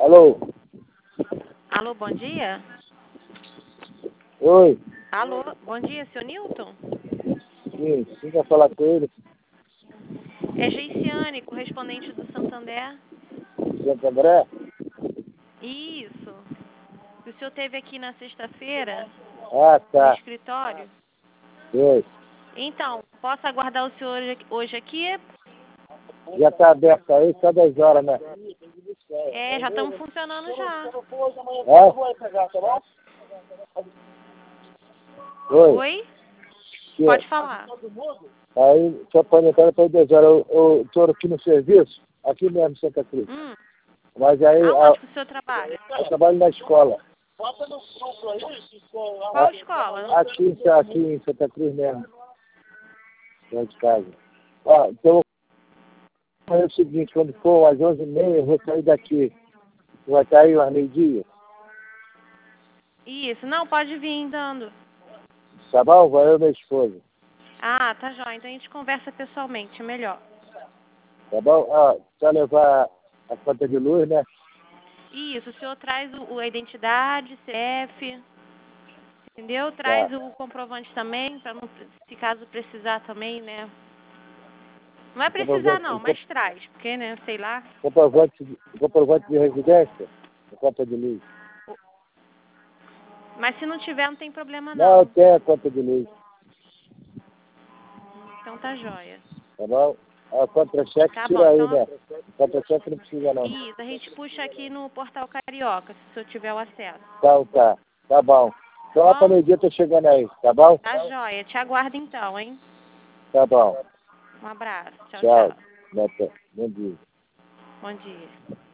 Alô? Alô, bom dia? Oi? Alô, bom dia, seu Newton? Sim, quem quer falar com ele? É Geiciane, correspondente do Santander. Santo André? Isso. O senhor esteve aqui na sexta-feira, Ah, no tá. escritório? Oi. Então, posso aguardar o senhor hoje aqui? Já tá aberto aí, só 10 horas, né? É, já estamos funcionando já. Oi? Oi? Que? Pode falar. Aí, só pode entrar depois de 10 horas. Eu tô aqui no serviço, aqui mesmo em Santa Cruz. Mas aí, Aonde que o senhor trabalha? eu trabalho na escola. Qual escola? Aqui em Santa Cruz mesmo. Dentro de casa. Ó, então, é o seguinte, quando for às 11h30, eu vou sair daqui. Vai estar aí às meio-dia. Isso, não, pode vir dando. Tá bom? Vai eu e minha esposa. Ah, tá jóia. Então a gente conversa pessoalmente, é melhor. Tá bom? Ó, só levar a conta de luz, né? Isso, o senhor traz a identidade, CF, entendeu? Tá. Traz o comprovante também, para não, se caso precisar também, né? Não vai precisar não, mas traz, porque, né, sei lá. Comprovante de residência? A conta de luz. Mas se não tiver, não tem problema Não, não. tem a conta de luz. Então tá jóia. Tá bom? A contra-cheque Tá tira bom, aí, então né? Contra-cheque não precisa não. isso, a gente puxa aqui no Portal Carioca, se o senhor tiver o acesso. Então tá. Tá bom. Então lá para Bom, meio-dia eu tô chegando aí, tá bom? tá jóia. Te aguardo então, hein? Tá bom. Um abraço. Tchau, Tchau. tchau. Bom dia. Bom dia.